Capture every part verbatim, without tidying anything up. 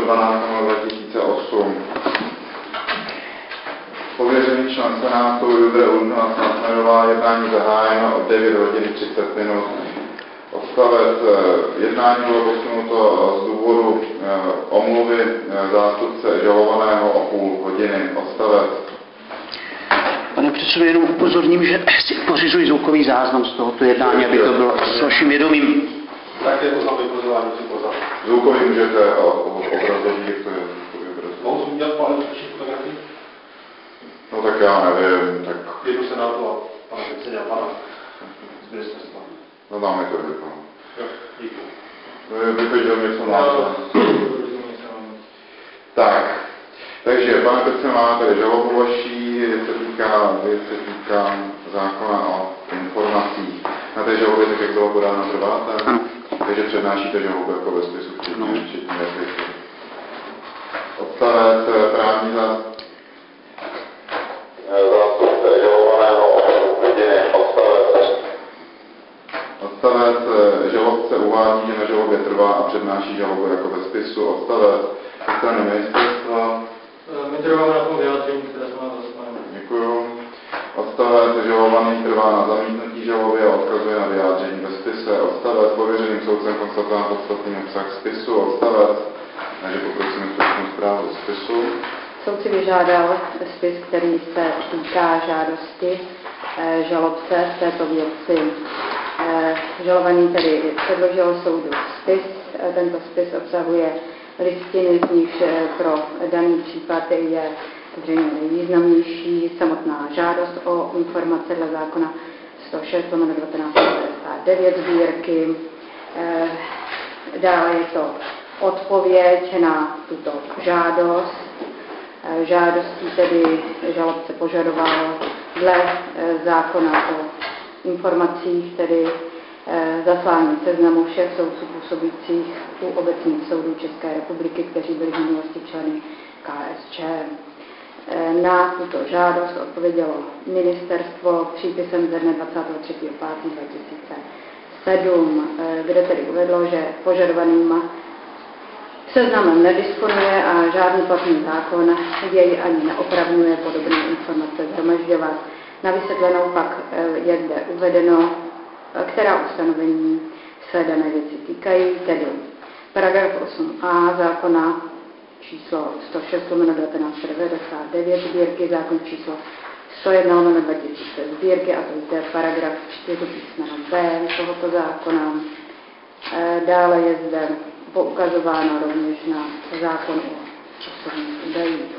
dvanáct dva tisíce osm. Pověřený člen Senátu Judre Uldna Smatnerová, jednání zahájeno od devět hodin třicet minut. Odstavec jednání bylo posunuto z důvodu omluvy zástupce žalovaného o půl hodiny. Odstavec. Pane předsedo, jenom upozorním, že si pořizuji zvukový záznam z tohoto jednání, aby to bylo s vaším vědomím. Tak je oznámit pozvání si pozvat. Zvukový můžete a obrazový, jak to je? Mohu si udělat pánu zkušit fotografii? No tak já nevím, tak... Jedu se na to a pane předsedě a pana z ministerstva. No dáme to vědět. Jo, díky. Vychodil něco na Tak, takže pane předsedo, máme tady žalobu vaší, věc se týká, věc se týká zákona o informacích. Na té žalobě, tak jak bylo podáno, trváte? Takže přednášíte žalobu jako ve spisu včetně, včetně věci. Odstavec právní zástupce žalovaného o hodiny. Odstavec. Odstavec žalobce uvádí, že na žalobě trvá a přednáší žalobu jako ve spisu. Odstavec ze strany ministerstva. My trváme na tom vyjádření, které jsme na zaslali. Děkuju. Odstavec žalovaný trvá na zamítnutí žaloby a odkazuje na vyjádření ve spise. Odstavec pověřeným soudcem konstatován podstatný obsah spisu. Odstavec. Takže poprosíme stručnou zprávu ze spisu. Soud si vyžádal spis, který se týká žádosti e, žalobce v této věci. E, žalovaný tedy předložil soudu spis. E, tento spis obsahuje listiny, z nichž e, pro daný případ je zřejmě nejvýznamnější samotná žádost o informace dle zákona sto šest lomeno devatenáct set devadesát devět sbírky. E, dále je to odpověď na tuto žádost. Žádostí tedy žalobce požadoval dle zákona o informacích, tedy zaslání seznamu všech soudců působících u obecních soudů České republiky, kteří byli v minulosti členy K S Č. Na tuto žádost odpovědělo ministerstvo přípisem ze dne dvacátého třetího pátého dva tisíce sedm, kde tedy uvedlo, že požadovaným seznamem nedisponuje a žádný platný zákon jej ani neopravňuje podobné informace shromažďovat. Na vysvětlenou pak je zde uvedeno, která ustanovení se dané věci týkají, tedy paragraf osm a zákona číslo sto šest lomeno devatenáct set devadesát devět sbírky, zákon číslo sto jedna lomeno dva tisíce sbírky, a to je paragraf čtyři písmeno B tohoto zákona. Dále je zde poukazováno rovněž na zákon o osobních údajích.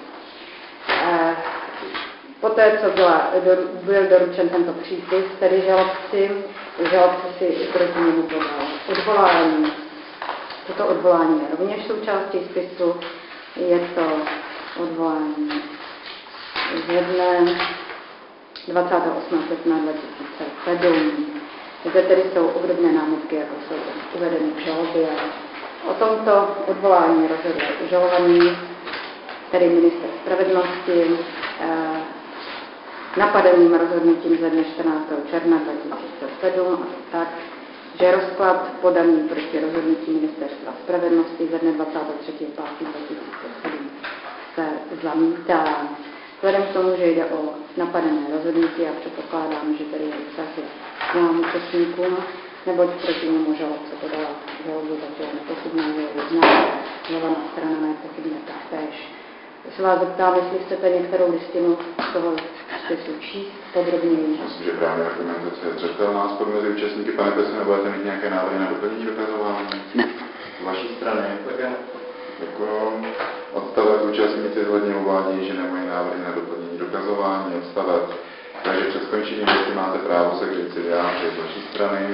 Poté, co byla, byl doručen tento přípis, tedy žalobci, žalobci si proti němu podal odvolání. Toto odvolání je rovněž součástí spisu. Je to odvolání ze dne dvacátého osmého května dva tisíce sedm. Zde tedy jsou obdobné námitky, jako jsou uvedeny v žalobě. O tomto odvolání rozhodl žalovaný, tedy ministr spravedlnosti, eh, napadeným rozhodnutím ze dne čtrnáctého června dva tisíce sedm, a to tak, že rozklad podaný proti rozhodnutí ministerstva spravedlnosti ze dne dvacátého třetího pátého dva tisíce sedm se zamítá. Vzhledem k tomu, že jde o napadené rozhodnutí, a předpokládám, že tedy obsah je znám účastníkům, neboť proti němu žalobce podala žalobu, takže nepochybně je jedná, žalovaná strana nepochybně taktéž. Se vás zeptám, jestli chcete některou listinu z toho spisu číst podrobněji. Myslím, že právě argumentace je zřetelná. Spod mezi účastníky, pane Pesene, budete mít nějaké návrhy na doplnění dokazování? Ne. Z vaší strany? Děkuji. Odstavec účastníci zhodně uvádí, že nemají návrhy na doplnění dokazování. Odstavec. Takže před skončením věci máte právo se k věci vyjádřit z vaší strany.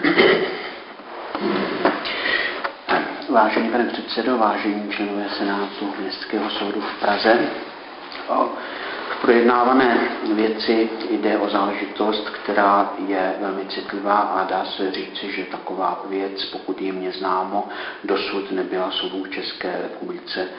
Vážený pane předsedo, vážení členové Senátu Městského soudu v Praze, o projednávané věci jde o záležitost, která je velmi citlivá a dá se říci, že taková věc, pokud je mně známo, dosud nebyla soudu v České republice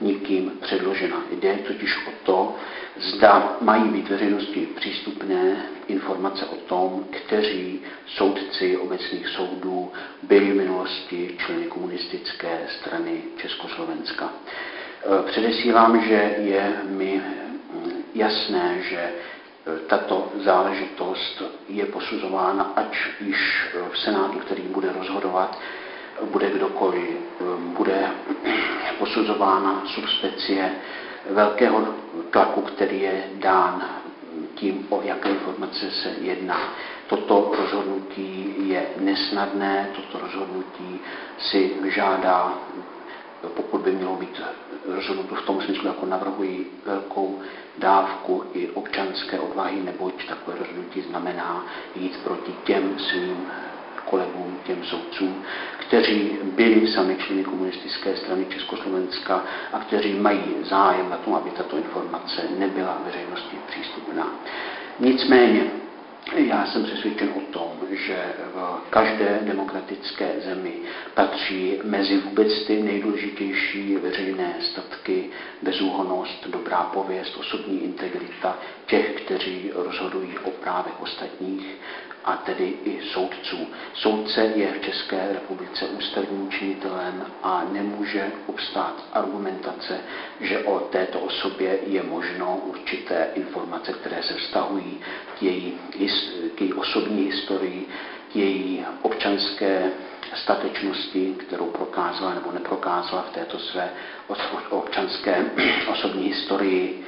nikým předložena. Jde totiž o to, zda mají být veřejnosti přístupné informace o tom, kteří soudci obecných soudů byli v minulosti členy komunistické strany Československa. Předesílám, že je mi jasné, že tato záležitost je posuzována, ať již v Senátu, který bude rozhodovat, bude kdokoliv, bude posuzována subspecie velkého tlaku, který je dán tím, o jaké informace se jedná. Toto rozhodnutí je nesnadné, toto rozhodnutí si vyžádá, pokud by mělo být rozhodnuto v tom smyslu, jako navrhuji, velkou dávku i občanské odvahy, neboť takové rozhodnutí znamená jít proti těm svým kolegům, těm soudcům, kteří byli sami členy komunistické strany Československa a kteří mají zájem na tom, aby tato informace nebyla veřejnosti přístupná. Nicméně já jsem přesvědčen o tom, že v každé demokratické zemi patří mezi vůbec ty nejdůležitější veřejné statky bezúhonnost, dobrá pověst, osobní integrita těch, kteří rozhodují o právech ostatních, a tedy i soudců. Soudce je v České republice ústavním činitelem a nemůže obstát argumentace, že o této osobě je možno určité informace, které se vztahují k její, k její osobní historii, k její občanské statečnosti, kterou prokázala nebo neprokázala v této své občanské osobní historii,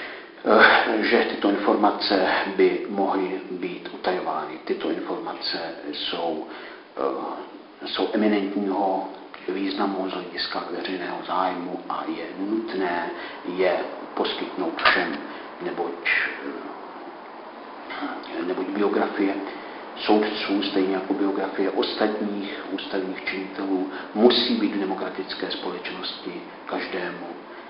že tyto informace by mohly být utajovány. Tyto informace jsou, jsou eminentního významu z hlediska veřejného zájmu a je nutné je poskytnout všem, neboť, neboť biografie soudců, stejně jako biografie ostatních ústavních činitelů, musí být v demokratické společnosti každému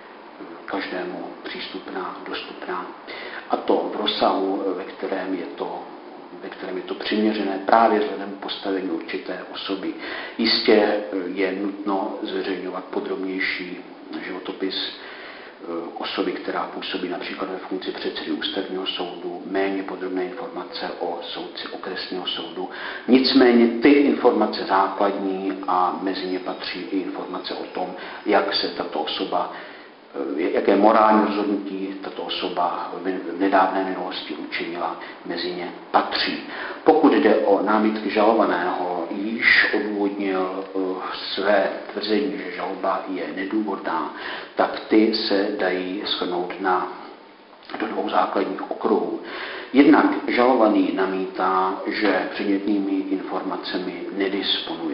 každému přístupná, dostupná. A to v rozsahu, ve kterém je to, ve kterém je to přiměřené právě vzhledem k postavení určité osoby. Jistě je nutno zveřejňovat podrobnější životopis osoby, která působí například ve funkci předsedy ústavního soudu, méně podrobné informace o soudci okresního soudu. Nicméně ty informace základní a mezi ně patří i informace o tom, jak se tato osoba jaké morální rozhodnutí tato osoba v nedávné minulosti učinila, mezi ně patří. Pokud jde o námitky žalovaného, již odůvodnil své tvrzení, že žaloba je nedůvodná, tak ty se dají shrnout na do dvou základních okruhů. Jednak žalovaný namítá, že předmětnými informacemi nedisponuje.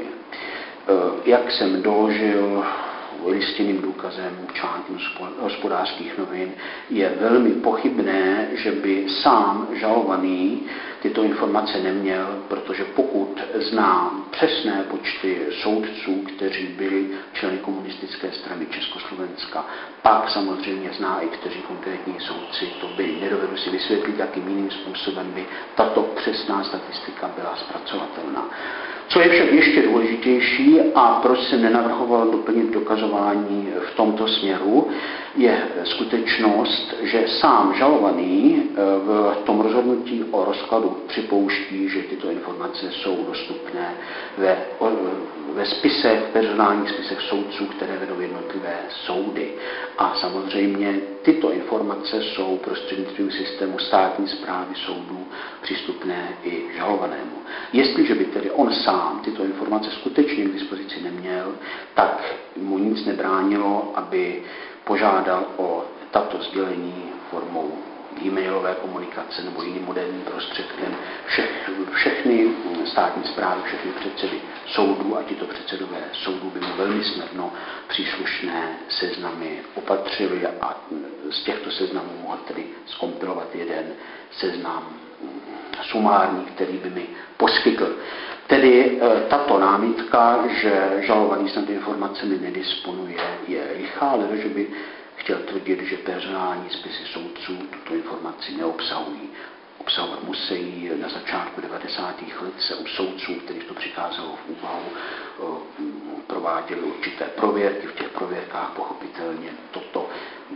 Jak jsem doložil listinným důkazem článku Hospodářských novin, je velmi pochybné, že by sám žalovaný tyto informace neměl, protože pokud zná přesné počty soudců, kteří byli členy komunistické strany Československa, pak samozřejmě zná i kteří konkrétní soudci to byli. Nedovedu si vysvětlit, jakým jiným způsobem by tato přesná statistika byla zpracovatelná. Co je však ještě důležitější a proč jsem nenavrhoval doplnit dokazování v tomto směru, je skutečnost, že sám žalovaný v tom rozhodnutí o rozkladu připouští, že tyto informace jsou dostupné ve, ve spisech, v personálních spisech soudců, které vedou jednotlivé soudy. A samozřejmě tyto informace jsou prostřednictvím systému státní správy soudů přístupné i žalovanému. Jestliže by tedy on sám tyto informace skutečně k dispozici neměl, tak mu nic nebránilo, aby požádal o tato sdělení formou e-mailové komunikace nebo jiným moderním prostředkem všech, všechny státní správy, všechny předsedy soudů a tito předsedové soudů by mu velmi snadno příslušné seznamy opatřili a z těchto seznamů mohl tedy zkompilovat jeden seznam sumární, který by mi poskytl. Tedy tato námitka, že žalovaný snad informacemi nedisponuje, je lichá, ale že by chtěl tvrdit, že personální spisy soudců tuto informaci neobsahují. Obsahovat musí. Na začátku devadesátých let se u soudců, kterých to přicházelo v úvahu, prováděly určité prověrky. V těch prověrkách pochopitelně toto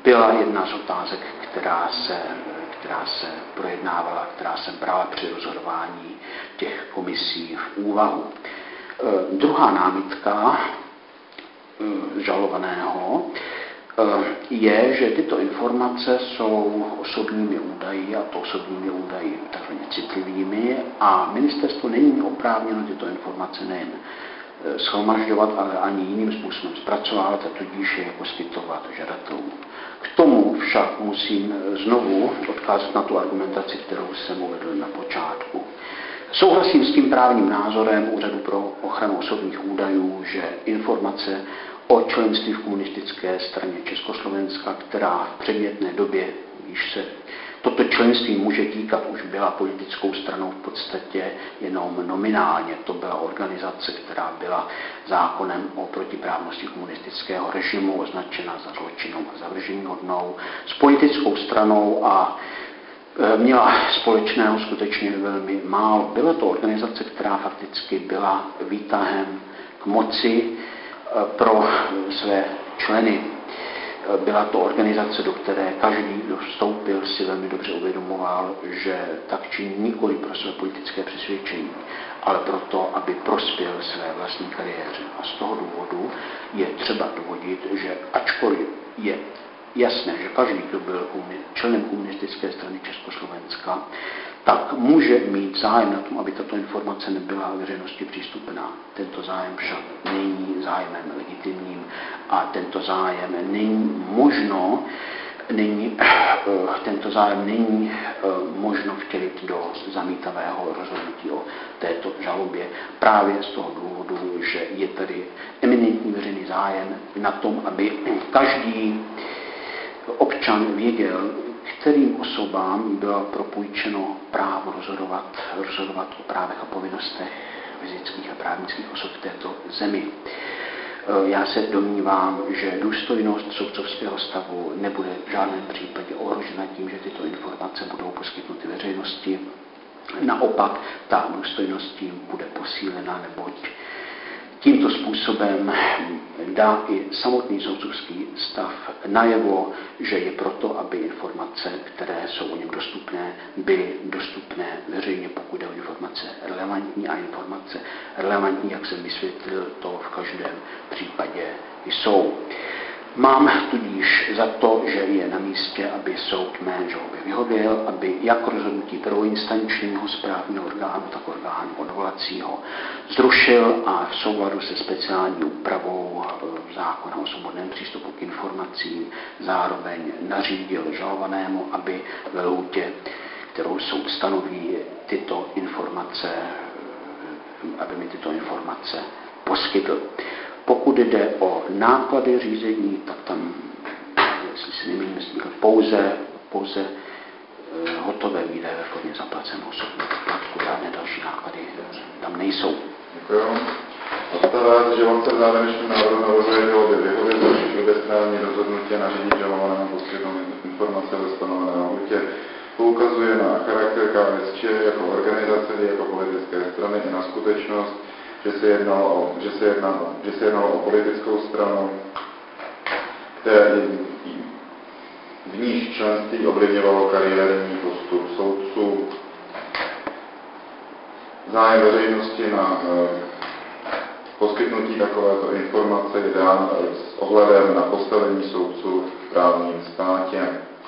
byla jedna z otázek, která se, která se projednávala, která se brala při rozhodování těch komisí v úvahu. E, druhá námitka e, žalovaného je, že tyto informace jsou osobními údaji, a to osobními údaji takzvaně citlivými, a ministerstvo není oprávněno tyto informace nejen shromažďovat, ale ani jiným způsobem zpracovávat, a tudíž je poskytovat žadatelům. K tomu však musím znovu odkázat na tu argumentaci, kterou jsem uvedl na počátku. Souhlasím s tím právním názorem Úřadu pro ochranu osobních údajů, že informace o členství v komunistické straně Československa, která v předmětné době, když se toto členství může týkat, už byla politickou stranou v podstatě jenom nominálně. To byla organizace, která byla zákonem o protiprávnosti komunistického režimu označena za zločinnou a zavrženíhodnou, s politickou stranou a měla společného skutečně velmi málo. Byla to organizace, která fakticky byla výtahem k moci pro své členy. Byla to organizace, do které každý, kdo vstoupil, si velmi dobře uvědomoval, že tak činí nikoli pro své politické přesvědčení, ale proto, aby prospěl své vlastní kariéře. A z toho důvodu je třeba dovodit, že ačkoliv je jasné, že každý, kdo byl členem komunistické strany Československa, tak může mít zájem na tom, aby tato informace nebyla veřejnosti přístupná. Tento zájem však není zájmem legitimním a tento zájem není možno, není, tento zájem není možno vtělit do zamítavého rozhodnutí o této žalobě. Právě z toho důvodu, že je tady eminentní veřejný zájem na tom, aby každý občan věděl, kterým osobám bylo propůjčeno právo rozhodovat, rozhodovat o právech a povinnostech fyzických a právnických osob v této zemi. Já se domnívám, že důstojnost soudcovského stavu nebude v žádném případě ohrožena tím, že tyto informace budou poskytnuty veřejnosti. Naopak, ta důstojnost tím bude posílena, neboť tímto způsobem dá i samotný soudcovský stav najevo, že je proto, aby informace, které jsou o něm dostupné, byly dostupné veřejně, pokud jde o informace relevantní, a informace relevantní, jak jsem vysvětlil, to v každém případě jsou. Mám tudíž za to, že je na místě, aby soud mé žalobě vyhověl, aby jak rozhodnutí prvoinstančního správního orgánu, tak orgánu odvolacího zrušil a v souladu se speciální úpravou zákona o svobodném přístupu k informacím zároveň nařídil žalovanému, aby ve lhůtě, kterou soud stanoví, tyto informace, aby mi tyto informace poskytl. Pokud jde o náklady řízení, tak tam, jestli si nemýlím, pouze, pouze hotové výdaje ve formě zaplacenou soudního poplatku, žádné další náklady tam nejsou. Děkuji. Odstavec žalobce v závěrečném návrhu navrhuje žalobě vyhovět, zrušit oběstrání rozhodnutí a nařídit žalovanému poskytnout informace ve stanovené lhůtě. Poukazuje na charakter K S Č jako organizace, jako politické strany i na skutečnost, že se jednalo o, že se jednalo, že se jednalo o politickou stranu, které v níž členství ovlivňovalo kariérní postup soudců. Zájem veřejnosti na e, poskytnutí takovéto informace je dán s ohledem na postavení soudců v právním státě.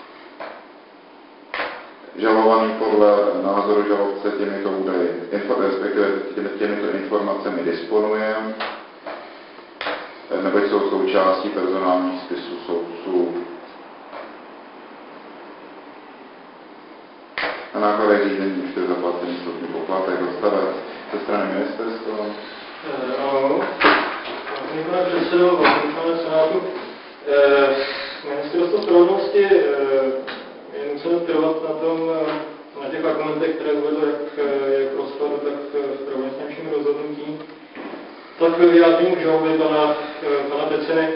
Žalovaný podle názoru žalobce těmito údaji, respektive těmi, těmito informacemi disponuje, neboť jsou součástí personálních spisů soudců. Na nákladech řízení už je zaplacený soudní poplatek, odstavec ze strany ministerstva. Ano, vážený pane předsedo, vážený pane senátu, ministerstvo spravedlnosti je nuceno trvat na tom, na těch argumentech, které uvedl jak, jak v rozkladu, tak v prvoinstančním rozhodnutí. Tak vyjádřím k žalobě pana, pana Peciny. E,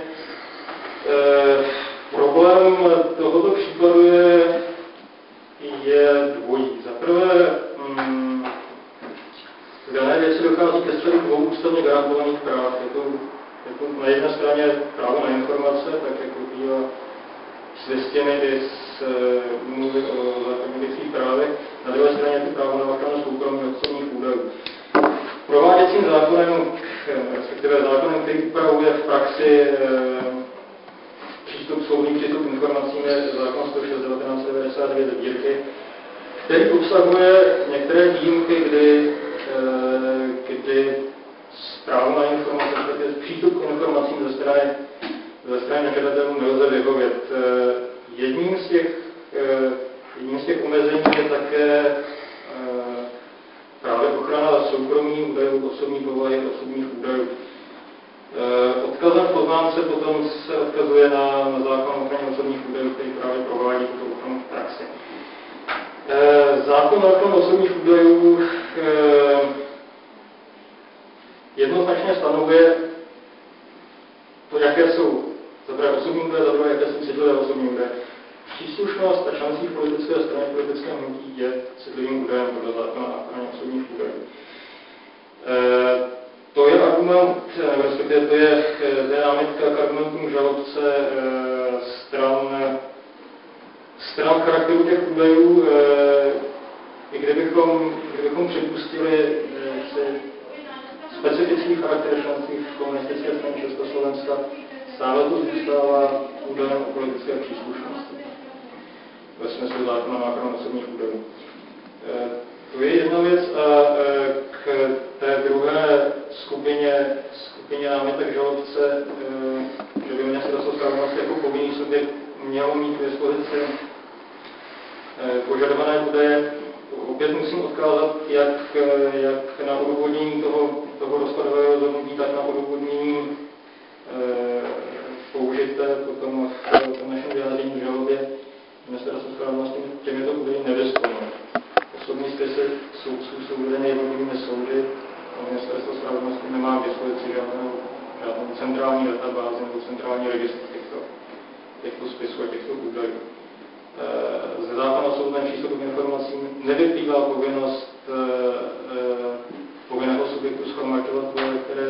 problém tohoto případu je, je dvojí. Za prvé, mm, v dané věci dochází ke střetu dvou ústavně garantovaných práv. Je to, je to na jedné straně právo na informace, tak jak vyplývá z listiny i z úmluvy o základních lidských právech, na druhé straně ty právo na ochranu soukromí osobních údajů. Prováděcím zákonem, respektive zákonem, který upravuje v praxi přístup, soudní přístup k informacím, je zákon sto šest devatenáct set devadesát devět sbírky, který obsahuje některé výjimky, kdy, kdy právo na informace, respektive přístup k informacím ze strany, ze strany žadatelů nelze vyhovět. Jedním z těch, jedním z těch omezení je také právě ochrana soukromí údajů, osobní povahy, osobních údajů. Odkazem v poznámce potom se odkazuje na, na zákon o ochraně osobních údajů, který právě provádí tuto ochranu v praxi. Zákon o ochraně osobních údajů jednoznačně stanovuje to, jaké jsou za prvé osobní údaje, za druhé, jaké jsou citlivé osobní údaje. Příslušnost a členství v politické straně, v politickém hnutí je citlivým údajem podle zákona o ochraně osobních údajů. E, to je argument, respektive to je, to je námitka k argumentům žalobce e, stran, stran charakteru těch údajů, e, i kdybychom, kdybychom připustili e, specifický charakter členství v komunistické straně Československa, stále to zůstává údajem o politické příslušnosti ve smyslu zákona o ochraně osobních údajů. E, to je jedna věc a e, k té druhé skupině, skupině námitek žalobce, e, že by Ministerstvo spravedlnosti jako povinný subjekt mělo mít k dispozici e, požadované údaje. Opět musím odkázat jak, jak na odůvodnění toho, toho rozkladového rozhodnutí, tak na odůvodnění e, použité potom v tom našem vyjádření v žalobě. Ministerstvo spravedlnosti těmito údaji nedisponuje. Osobní spisy soudců jsou vedeny jednotlivými soudy a Ministerstvo spravedlnosti nemá k dispozici žádnou, žádnou centrální databázi nebo centrální registr těchto, těchto spisů a těchto údajů. Ze zákona o soudném přístupu k informacím nevyplývá povinnost e, e, povinného subjektu shromažďovat údaje, které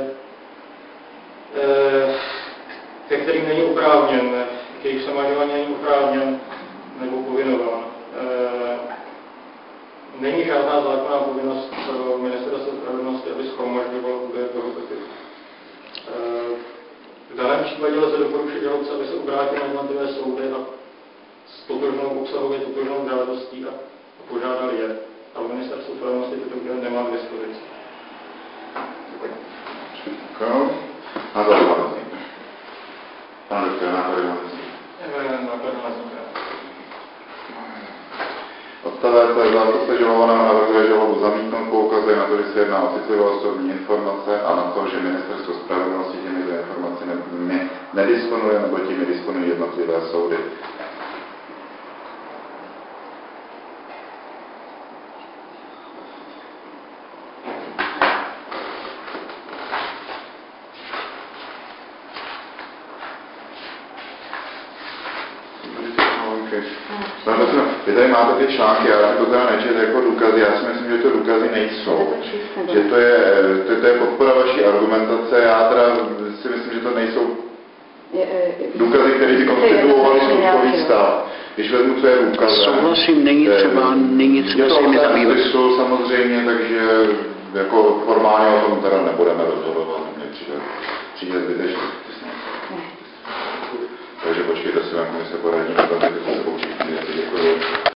e, ke kterým není oprávněn, k jejich shromažďování není oprávněn nebo povinován. E, není žádná zákonná povinnost pro Ministerstvo spravedlnosti, aby shromažďovalo údaje tohoto typu. E, v daném případě lze doporučit žalobce, aby se obrátil na jednotlivé soudy a s totožnou obsahově totožnou žádostí a požádali je. Ale Ministerstvo spravedlnosti tyto údaje nemá k dispozici. Děkuji. A za hlavní. Pane doktor, náklady na vznik. Náklady na vznik. Odstavec zástupce žalovaného navrhuje žalobu zamítnout, poukazuje na to, že se jedná o citlivé osobní informace a na to, že Ministerstvo spravedlnosti těmito informacemi nedisponuje nebo těmi disponují jednotlivé soudy. Vy tady máte ty články, já to teda nečet jako důkazy, já si myslím, že to důkazy nejsou. Že to je, to, to je podpora vaší argumentace, já teda si myslím, že to nejsou důkazy, které by konstituovaly skutkový stav. Když vezmu, co je důkazem. Souhlasím, není třeba, není třeba s nimi zabývat. Jsou samozřejmě, takže jako formálně o tom teda nebudeme rozhodovat, mě přijde, přijde zbytečně. Takže počkejte si, jak my se poradíme, tam ty se poučit. Děkuji.